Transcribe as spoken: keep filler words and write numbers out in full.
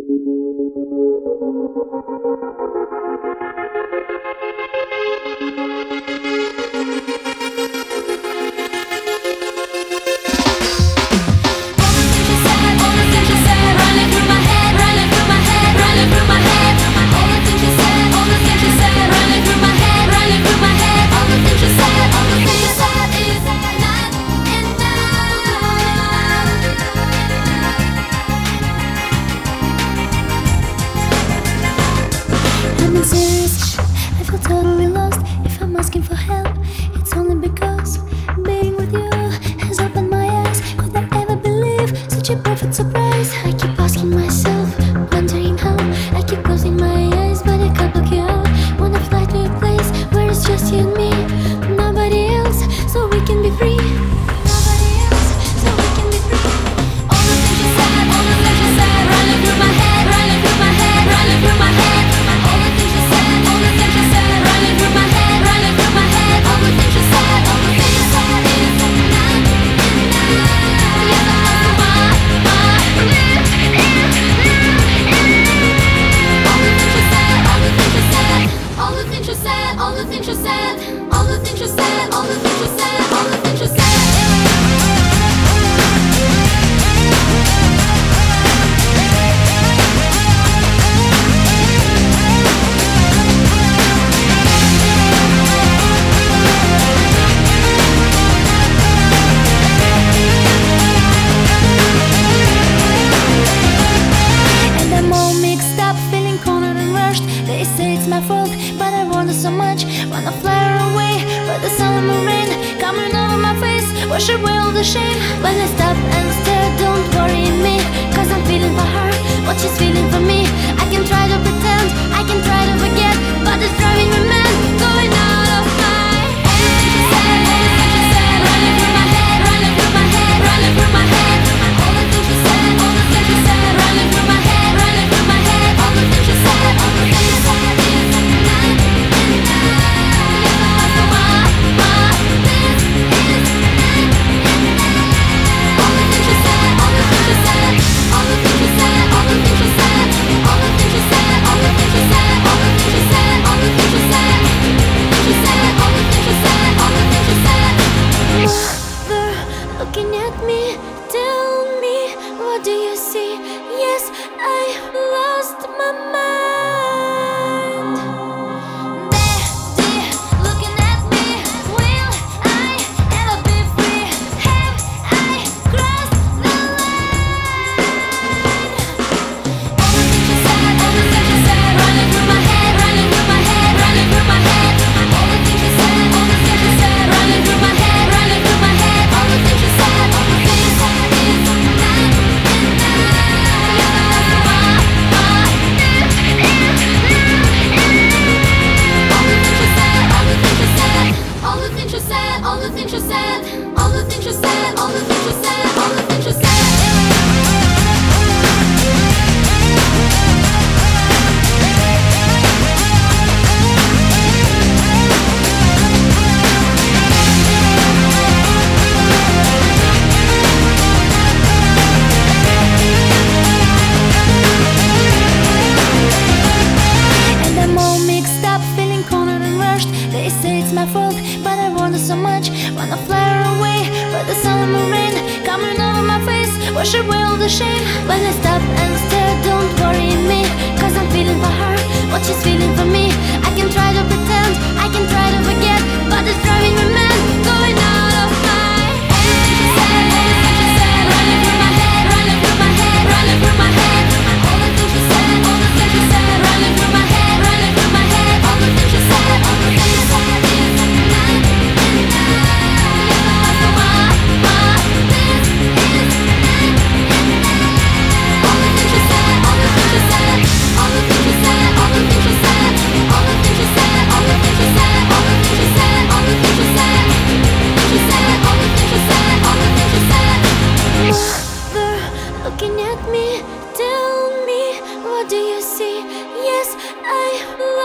I'm not serious, I feel totally lost. If I'm asking for help, it's only because being with you has opened my eyes. Could I ever believe such a perfect surprise? I keep asking myself, wondering how. I keep closing my eyes, but I can't block you out. Wanna fly to a place where it's just you and me, nobody else, so we can be free. Nobody else, so we can be free. All the things you said, all the things you said, running through my head, running through my head, running through my head. All the things you said, all the things you said, running through my head, running through my head. All the things you said, all the things you said is enough, enough. Yes, I know my, my lips is enough. All the things you said, all the things you said, all the things you said, all the things you said, all the things you said, all the things you said, all the things you said. They say it's my fault, but I want it so much. Wanna fly away, but the sun and the rain coming over my face, wash away all the shame. When I stop and stare, don't worry me, cause I'm feeling for her what she's feeling for me. I can try to pretend, I can try to forget, but it's driving me mad, going out of my head. All the things you said, running through my head, running through my head, running through my head. All the things you said, all the things you said, running through my head, running through my head. All the things you said, all the things you said. Looking at me, tell me, what do you see? Yes, I lost my mind. Daddy, looking at me, will I ever be free? Have I crossed the line? All the things you said, all the things you said, running through my head, running through my head, running through my head. All the things you said, all the things you said, running through my head, running through my head. All the things you said, all the things you said is enough, enough. Yes, I know my, my lips is enough. All the things you said, all the things you said, all the things you said, all the things you said, all the things you said, all the things you said, all the things you said. They say it's my fault, but I want it so much. Wanna fly away, but the sun and the rain coming over my face, wash away all the shame. When I stop and stare, don't worry me, cause I'm feeling for her what she's feeling for me. I can try to pretend, I can try to forget, but it's driving me mad, going out of my head. All the things you said, running through my head, running through my head, running through my head. All the things you said, all the things you said, running through my head, running through my head. All the things you said, all the things you said is enough, enough. Yes, I know my, my lips is enough. All the things you said, all the things you said, all the things you said, all the things you said, all the things you said, all the things you said, all the things you said, all the things you said, things you said, all the things you said, all the things you said. Mother, looking at me, tell me, what do you see? Yes, I